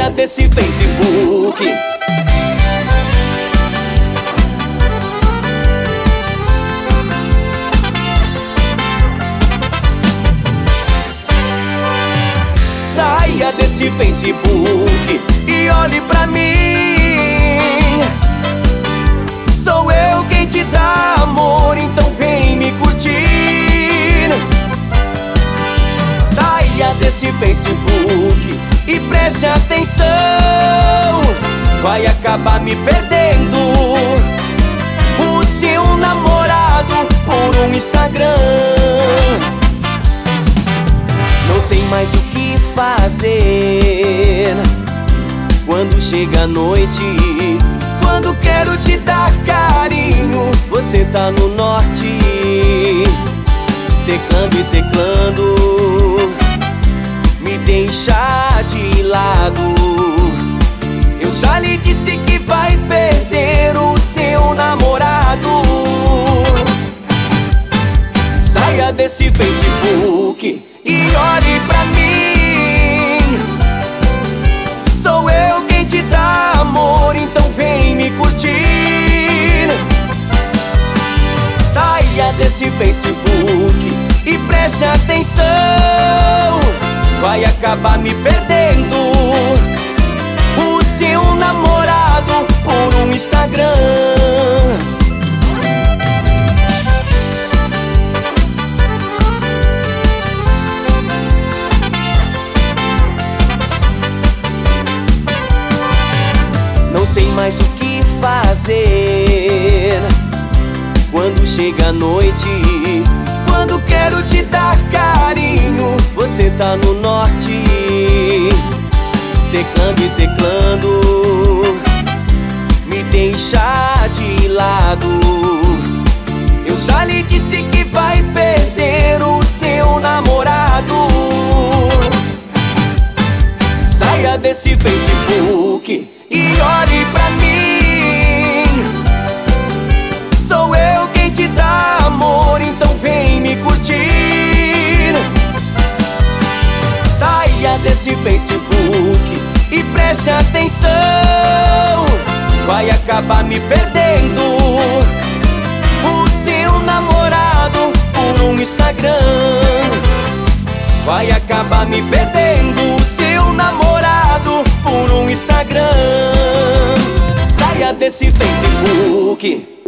Saia desse Facebook. Saia desse Facebook e olhe pra mim. Sou eu quem te dá amor, então vem me curtir. Saia desse Facebook e preste atenção. Vai acabar me perdendo. O seu namorado por um Instagram. Não sei mais o que fazer quando chega a noite. Quando quero te dar carinho, você tá no norte, teclando e teclando, me deixa de lado. Eu já lhe disse que vai perder o seu namorado. Saia desse Facebook e olhe pra mim. Sou eu quem te dá amor, então vem me curtir. Saia desse Facebook e preste atenção. Vai acabar me perdendo. O seu namorado por um Instagram. Não sei mais o que fazer quando chega a noite. Quando quero te dar carinho, você tá no norte, teclando e teclando, me deixa de lado. Eu já lhe disse que vai perder o seu namorado. Saia desse Facebook e olhe pra mim. Sou eu quem te dá amor, então vem me curtir. Saia desse Facebook e preste atenção. Vai acabar me perdendo. O seu namorado por um Instagram. Vai acabar me perdendo. O seu namorado por um Instagram. Saia desse Facebook.